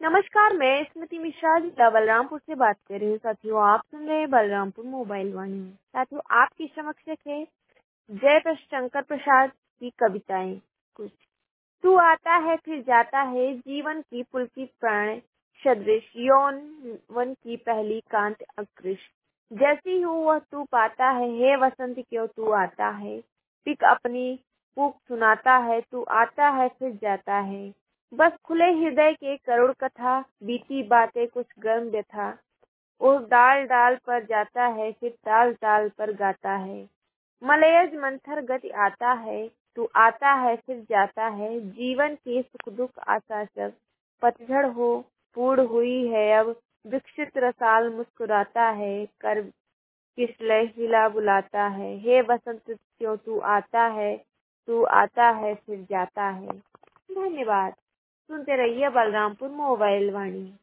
नमस्कार, मैं स्मृति मिश्रा जिला बलरामपुर से बात कर रही हूँ। साथियों, आप सुन रहे हैं बलरामपुर मोबाइल वाणी। साथियों, आपकी समक्ष है जय शंकर प्रसाद की कविताएं कुछ। तू आता है फिर जाता है, जीवन की पुलकित प्राण सदृश, यौन वन की पहली कांत अकृश। जैसी हूँ वह तू पाता है, हे वसंत क्यों तू आता है। पिक अपनी कूक सुनाता है, तू आता है फिर जाता है। बस खुले हृदय के करुण कथा, बीती बातें कुछ गर्म व्यथा। वो डाल डाल पर जाता है, फिर ताल ताल पर गाता है। मलयज मंथर गति आता है, तू आता है फिर जाता है। जीवन के सुख दुख आशा सब पतझड़ हो पूर्ण हुई है अब। विकसित रसाल मुस्कुराता है, कर किसलय हिला बुलाता है। हे बसंत क्यों तू आता है फिर जाता है। धन्यवाद। सुनते रहिए बलरामपुर मोबाइल वाणी।